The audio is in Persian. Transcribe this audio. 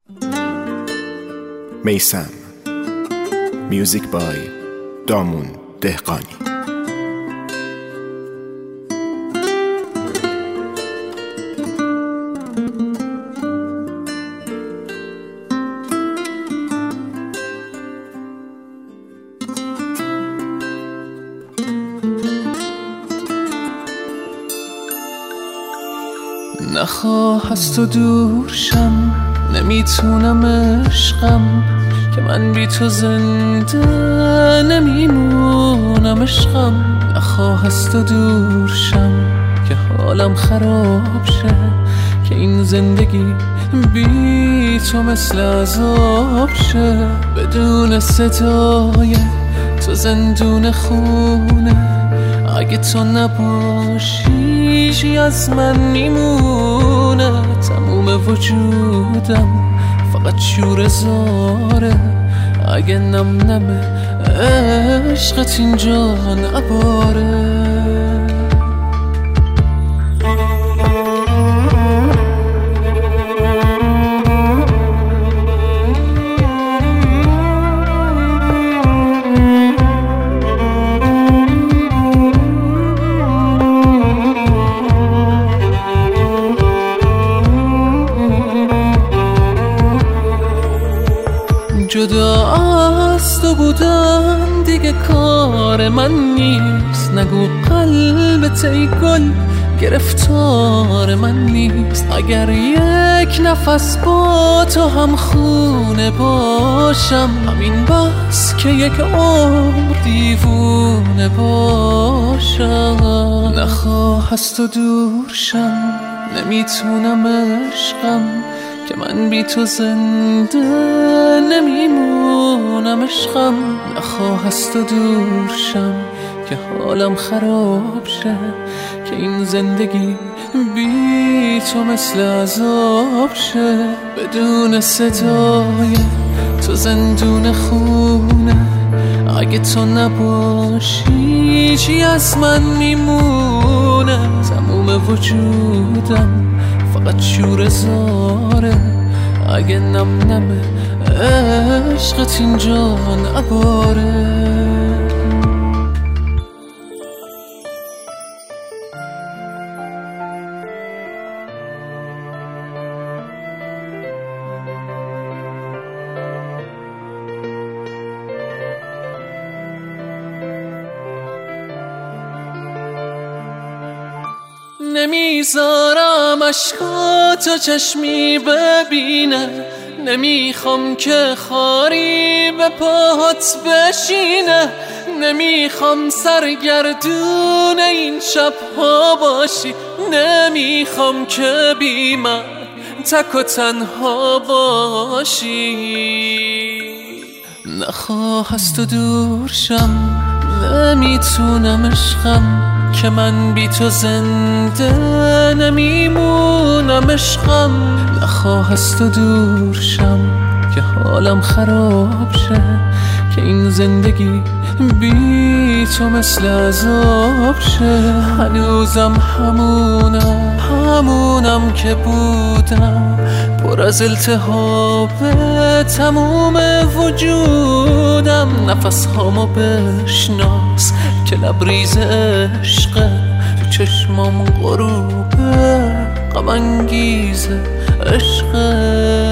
میثم. میوزیک بای دامون دهقانی. نخواه از تو دور شم، نمیتونم عشقم که من بی تو زنده نمیمونم عشقم. نخواه از تو دور شم که حالم خراب شه، که این زندگی بی تو مثل عذاب شه. بدون صدای تو زندون خونه، اگه تو نباشی چی از من میمونه؟ تموم وجودم فقط شور زاره، اگه نم نم عشقت اینجا نباره. جدا از تو بودن دیگه کار من نیست، نگو قلبت ای گل گرفتار من نیست. اگر یک نفس با تو هم خونه باشم، همین بس که یک عمر دیوونه باشم. نخواه از تو دور شم، نمیتونم عشقم که من بی تو زنده نمیمونم عشقم. نخواه از تو دور شم که حالم خراب شه، که این زندگی بی تو مثل عذاب شه. بدون صدای تو زندون خونه، اگه تو نباشی چی از من میمونه؟ تموم وجودم فقط شور زاره، اگه نم نم عشقت اینجا نباره. نمیذارم اشکاتو چشمی ببینه، نمیخوام که خاری به پاهات بشینه. نمیخوام سرگردون این شبها باشی، نمیخوام که بی من تک و تنها باشی. نخواه از تو دور شم، نمیتونم عشقم که من بی تو زنده نمیمونم عشقم. نخواه از تو دور شم که حالم خراب شه، که این زندگی بی تو مثل عذاب شه. هنوزم همونم که بودم، پر از التهاب تموم وجودم. نفس هامو بشناس که لبریز عشقه، تو چشمام غروبه غم انگیز عشقه.